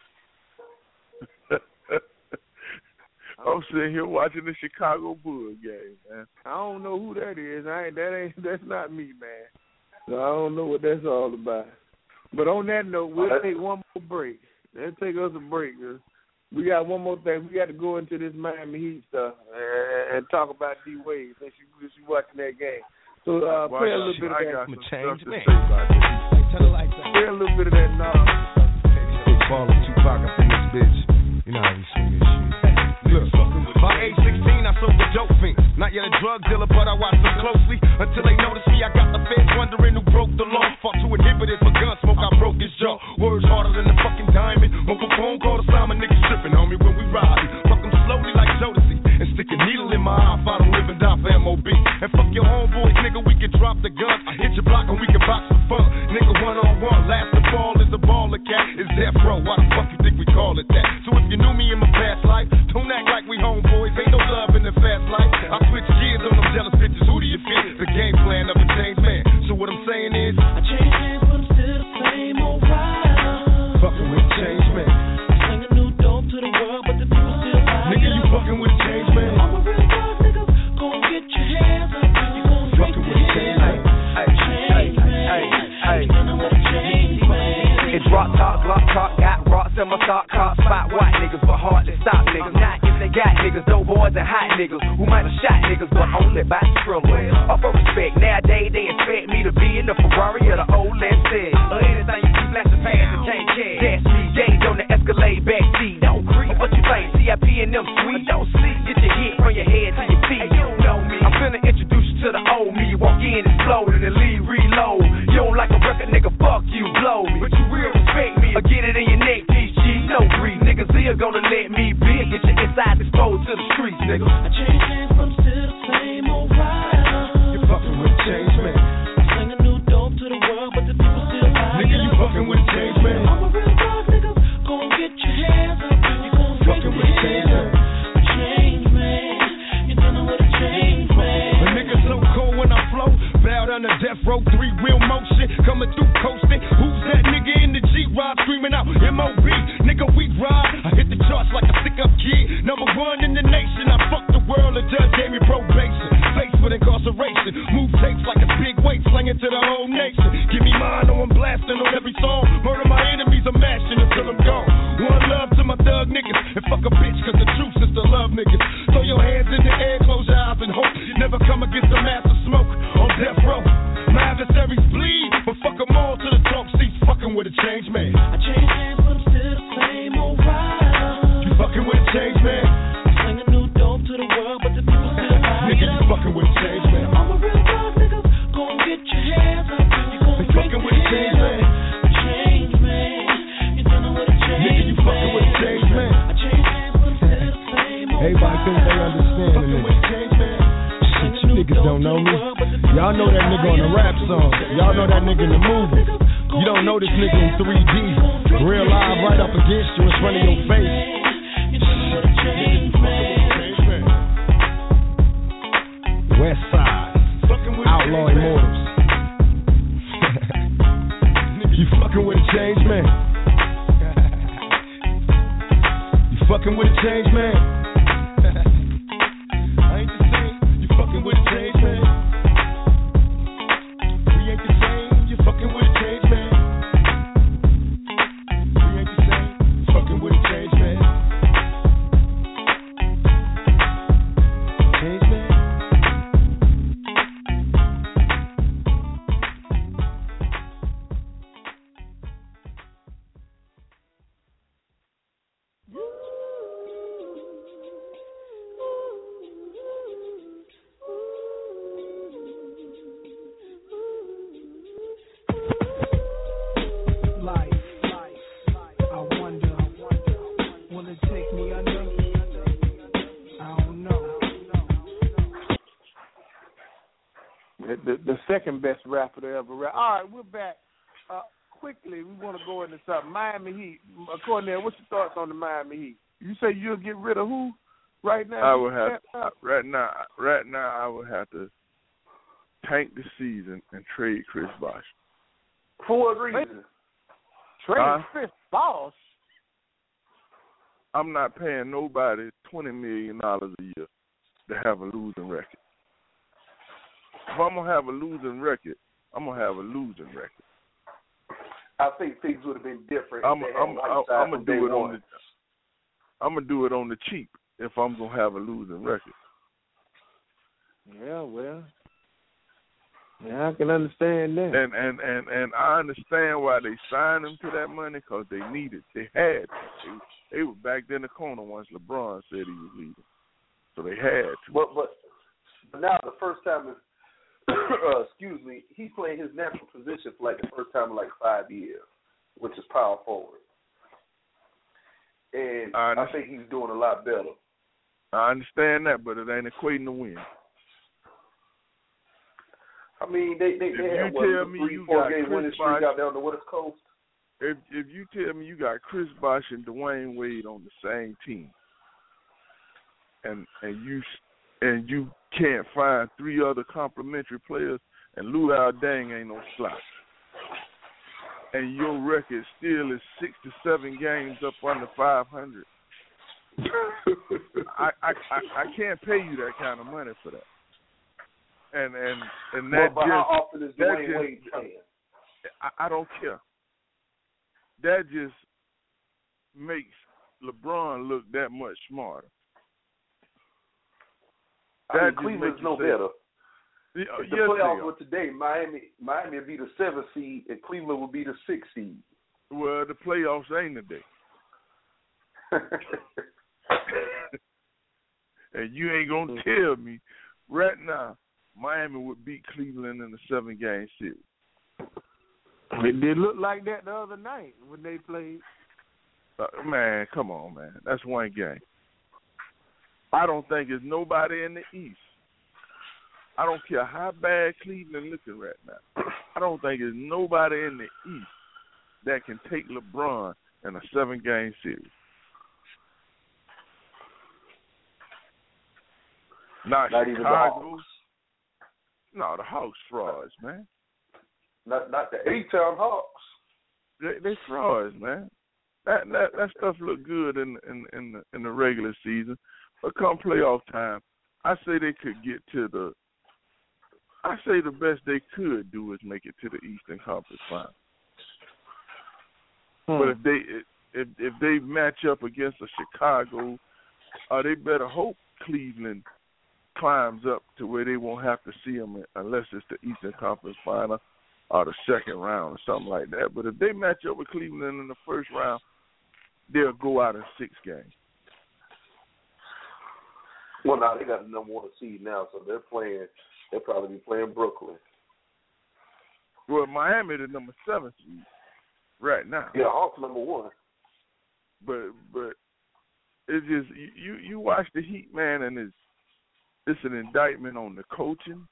I'm sitting here watching the Chicago Bulls game, man. I don't know who that is. I ain't, that ain't that's not me, man. So I don't know what that's all about. But on that note, we'll take one more break. Let's take us a break. We got one more thing. We got to go into this Miami Heat stuff and, and talk about D Wade since you since you watching that game. So uh, well, play a got, little bit of I that. got some change, stuff to man. say about this. Tell it like that. Play a little bit of that now. Big baller Tupac up in this bitch. You know how we swing this shit. Look, by age sixteen, I sold the dope fiend. Not yet a drug dealer, but I watched them closely until they noticed me. I got the feds wondering who broke the law. Fought to inhibit it for gun smoke. I broke his jaw. Words harder than the fucking diamond. Mobile phone call to Simon, niggas tripping on me when we ride. Fuck them slowly like Jodeci and stick a needle in my eye. If I don't live and die for M O B. And fuck your homeboys, nigga. We can drop the guns. I hit your block and we can box for fun. Nigga, one on one. Last the ball is a baller cat. It's death row. Why the fuck you think we call it that? So if you knew me in my past life, don't act like we homeboys. Ain't no love in the fast life. I switch gears on them jealous bitches. Who do you feel? The game plan of a changed man. So what I'm saying is, I changed hands, but I'm still the same old rider. fucking with a changed man. Sling a new dope to the world, but the people still buy Nigga, it you up. fucking with a changed man. I'm a real dog, nigga. Go and get your hands up. You gon' break Fucking the with a hands changed man. up. Change man. You know what a change man. It's rock talk, block talk, got rocks in my stock car, spot white niggas, but hardly stop niggas. Not if they got niggas, dope boys and hot niggas who might have shot niggas, but only by thriller. Off of respect, nowadays they expect me to be in the Ferrari or the old Lexus. Or anything you see flashing past and can't catch. That's me, gauge on the Escalade backseat. Don't creep, what you think? C I P and them sweet. Don't sleep, get your hit from your head to your feet. Hey, you don't know me. I'm finna introduce you to the old me. Walk in, explode, and then leave, reload. You don't like a record, nigga, fuck you, blow me. But you real respect me, or get it in your neck, P G. No grief, niggas here gonna let me be. Get your insides exposed to the streets, nigga. I changed hands, but I'm still the same old rider. You fucking with a changed man. Sling a new dope to the world, but the people still buy Nigga, it you up. fucking with a changed man. I'm a real dog, nigga. Go and get your hands up. You gon' break Fucking the with a hands changed up. man. A change man. You're dealing with a change man. A nigga so cold when I flow, bow down the death row, three wheel motion, coming through coasting. Who's that nigga in the G-Rod screaming out M O B? Nigga, we ride. I hit the charts like a stick up kid. Number one in the nation. I fucked the world, the judge gave me probation. Faced with incarceration, move tapes like a big weight, slinging to the whole nation. Give me mine, or I'm blasting on every song. Murder my enemies, I'm mashing until I'm gone. One love to my thug niggas, and fuck a bitch, cause the truth is to love niggas. Throw your hands in the air, close your eyes and hope you never come against a massive smoke on death row. My adversaries bleed, but fuck them all to the talk seats, fucking with a change man. I changed hands, but I'm still the same old rider. You fucking with a change man. Sling a new dope to the world, but the people still buy Nigga, it you up. fucking with a change man. I'm a real dog, nigga. Go and get your hands up. You gon' They break fucking the with a hands change up. man. A change man. You're dealing with a change Nigga, you fucking with a change man. I changed hands, but I'm still the same old Everybody think they rider. understand the nigga. Shit, you niggas don't know me. Y'all know that nigga on the rap song. Y'all know that nigga in the movie. You don't know this nigga in three D. Real live right up against you in front of your face. West Side, Outlaw Immortals. You fucking with a change man. You fucking with a change man. I ain't the same. You fucking with a change man. We ain't the same. You fucking with a change man. We ain't the same. You fucking with a change man. Change man. the, the second best rapper to ever rap. All right, we're back. Uh, quickly, we want to go into something. Miami Heat. Cornell, what's your thoughts on the Miami Heat? You say you'll get rid of who right now? I would have to, right now. Right now, I would have to tank the season and trade Chris Bosh. For what reason? Trade uh, Chris Bosh? I'm not paying nobody twenty million dollars a year to have a losing record. If I'm gonna have a losing record, I'm gonna have a losing record. I think things would have been different. I'm, if they I'm, had I'm, Whiteside I'm gonna from do day it on one. the. I'm gonna do it on the cheap if I'm gonna have a losing record. Yeah, well, yeah, I can understand that. And and and and I understand why they signed him to that money because they needed. They had to. They, they were backed in the corner once LeBron said he was leaving, so they had to. But but, but now the first time is. uh, excuse me, he's playing his natural position for like the first time in like five years, which is power forward. And I, I think he's doing a lot better. I understand that, but it ain't equating to win. I mean, they they, they have what, tell a me three, you four got game Chris winning streak Bosh, out there on the West Coast. If if you tell me you got Chris Bosh and Dwayne Wade on the same team, and and you and you can't find three other complimentary players, and Luol Deng ain't no slouch, and your record still is six to seven games up under five hundred. I, I I I can't pay you that kind of money for that. And and and that well, but just how often is that Dwayne just, Wade playing? I, I don't care. That just makes LeBron look that much smarter. I mean, Cleveland's no say, better. Yeah, if the yes, playoffs were today, Miami Miami would be the seventh seed and Cleveland would be the sixth seed. Well, the playoffs ain't today. And you ain't gonna tell me right now Miami would beat Cleveland in the seven game series. It did look like that the other night when they played. Uh, man, come on, man. That's one game. I don't think there's nobody in the East. I don't care how bad Cleveland looking right now. I don't think there's nobody in the East that can take LeBron in a seven game series. Not, not Chicago. even the Hawks. No, the Hawks frauds, man. Not not the A-Town Hawks. They, they frauds, man. That that that stuff look good in in in the, in the regular season, but come playoff time, I say they could get to the. I say the best they could do is make it to the Eastern Conference Final. Hmm. But if they if if they match up against a Chicago, uh, they better hope Cleveland climbs up to where they won't have to see them unless it's the Eastern Conference Final or the second round or something like that. But if they match up with Cleveland in the first round, they'll go out in six games. Well, now they got the number one seed now, so they're playing. They'll probably be playing Brooklyn. Well, Miami the number seven seed right now. Yeah, Hawks number one. But but it's just you you watch the Heat, man, and it's it's an indictment on the coaching.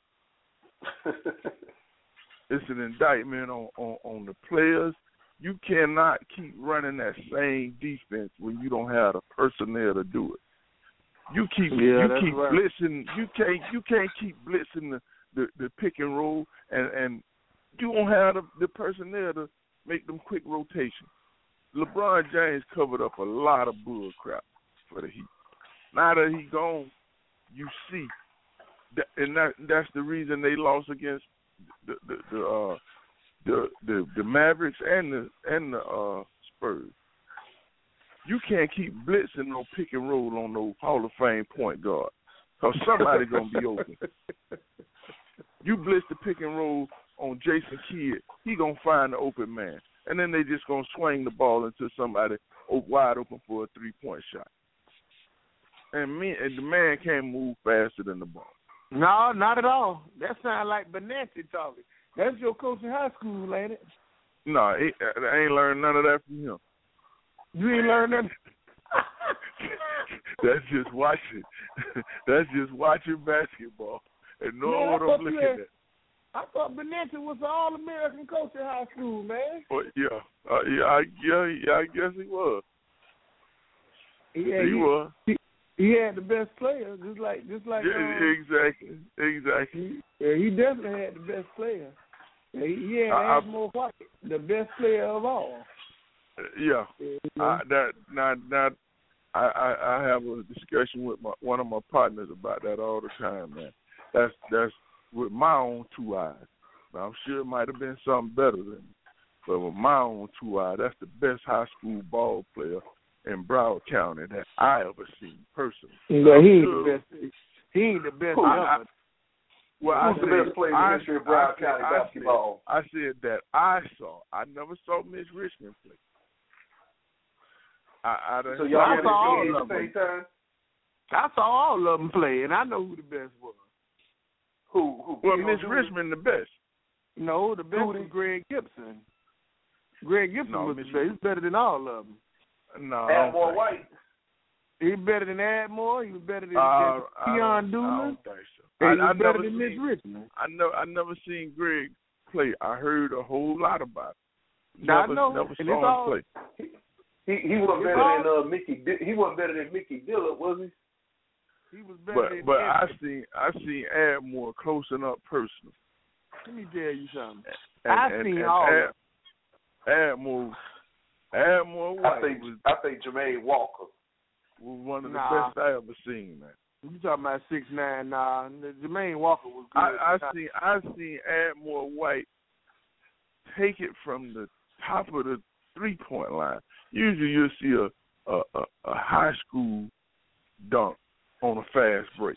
It's an indictment on, on, on the players. You cannot keep running that same defense when you don't have the personnel to do it. You keep yeah, you keep right. blitzing. You can't you can't keep blitzing the, the, the pick and roll, and, and you don't have the, the personnel to make them quick rotations. LeBron James covered up a lot of bull crap for the Heat. Now that he gone, you see, that, and that that's the reason they lost against the the the uh, the, the, the Mavericks and the and the uh, Spurs. You can't keep blitzing no pick and roll on no Hall of Fame point guard, because somebody's gonna be open. You blitz the pick and roll on Jason Kidd, he gonna find the open man, and then they just gonna swing the ball into somebody wide open for a three point shot. And me and the man can't move faster than the ball. No, not at all. That sounds like Benanti talking. That's your coach in high school, ain't it? No, I ain't learned none of that from him. You ain't learned nothing? That's just watching. That's just watching basketball and knowing Man, what I'm looking had, at. I thought Benenton was an All-American coach in high school, man. Well, yeah, uh, yeah, I, yeah, yeah, I guess he was. Yeah, he, he was. He, he had the best player, just like, just like. Yeah, um, exactly, exactly. He, yeah, he definitely had the best player. Yeah, he, he had I, Admiral White, the best player of all. Yeah, yeah. I, that now, now, I, I, I have a discussion with my, one of my partners about that all the time, man. That's that's. With my own two eyes. Now, I'm sure it might have been something better than me, but with my own two eyes, that's the best high school ball player in Broward County that I ever seen personally. Yeah, he ain't the best. He ain't the best. Who, ever. I, well, Who's I the said, best player in the history of Broward I County said, basketball? I said, I said that I saw. I never saw Mitch Richmond play. I, I so y'all I had saw all at of the them. same time? I saw all of them play, and I know who the best was. Who? Who? Well, Mitch Mitch Richmond the best. No, the best Who was Greg Gibson. Greg Gibson no, was Mitch the best. He's better than all of them. No, Admiral White. He's better than Admore. He was better than, uh, than Keon Doolin. I don't think so. And I, he was I better never than Mitch seen, Richmond. I never, I never seen Greg play. I heard a whole lot about it. Now, Never, I know, never and saw it's him all, play. He he wasn't better all, than uh, Mickey. He wasn't better than Mickey Dillard, was he? He was better But than but I Edmund. seen I seen Admore close and up personal. Let me tell you something. And, I and, seen and all Ad, of Admore Admore I White think was, I think Jermaine Walker. was one of the Nah. best I ever seen, man. You talking about six nine? Nah, Jermaine Walker was good. I, I seen I seen Admore White take it from the top of the three point line. Usually you'll see a a, a, a high school dunk on a fast break.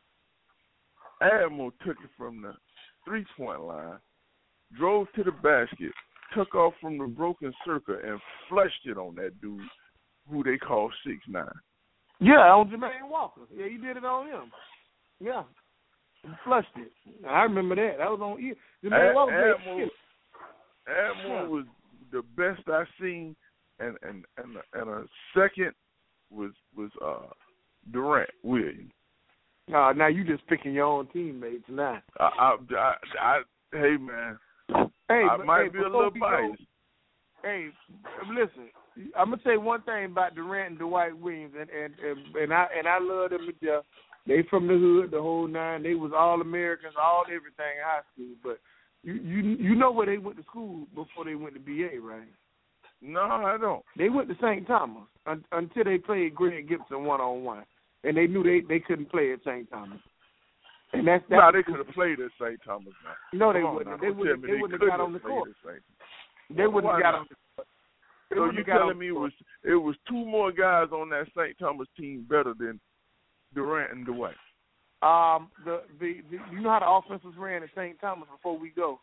Admiral took it from the three point line, drove to the basket, took off from the broken circle, and flushed it on that dude who they call six nine. Yeah, on Jermaine Walker. Yeah, you did it on him. Yeah. He flushed it. I remember that. That was on E. Jermaine Ad, Walker. Admiral, Admiral Yeah. was the best I seen, and and and and a second was was uh Durant Williams. Uh, now you just picking your own teammates now. I, I, I, I hey man, Hey, I but, might hey, be a before little we go, biased. Hey, listen. I'm gonna say one thing about Durant and Dwight Williams, and and and, and I and I love them to death. They from the hood, the whole nine. They was all Americans, all everything in high school. But you you you know where they went to school before they went to B A, right? No, I don't. They went to Saint Thomas un, until they played Greg Gibson one on one, and they knew they, they couldn't play at Saint Thomas. And that's that's No, they could have played at Saint Thomas now. No, they Come wouldn't. on now, They don't wouldn't. tell me They they wouldn't have got couldn't on the have played court. at Saint Thomas. They wouldn't Why have got not? on. They So wouldn't you have got telling on me the it court. was it was two more guys on that Saint Thomas team better than Durant and Dwight? Um, the, the the you know how the offense was ran at Saint Thomas before we go.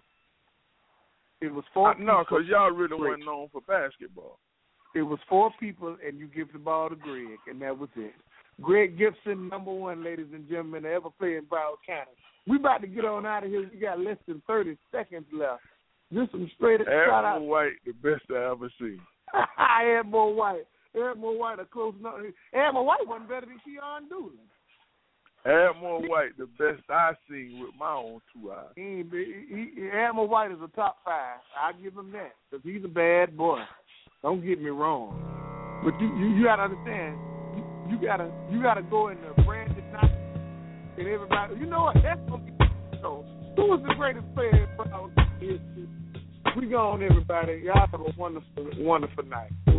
It was four. I, no, people. because y'all really weren't known for basketball. It was four people, and you give the ball to Greg, and that was it. Greg Gibson, number one, ladies and gentlemen, to ever play in Broward County. We about to get on out of here. We got less than thirty seconds left. Just some straight shout out. Admiral White, the best I ever seen. Admiral White. Admiral White, a close enough. Admiral White wasn't better than Keon Doolin. Admiral White, the best I seen with my own two eyes. He, ain't be- he, he, Admiral White is a top five. I give him that because he's a bad boy. Don't get me wrong, but you you, you gotta understand. You, you gotta you gotta go in the Brandon Knight and everybody. You know what? That's gonna be so. Who was the greatest player in Broward history? We gone, everybody. Y'all have a wonderful, wonderful night.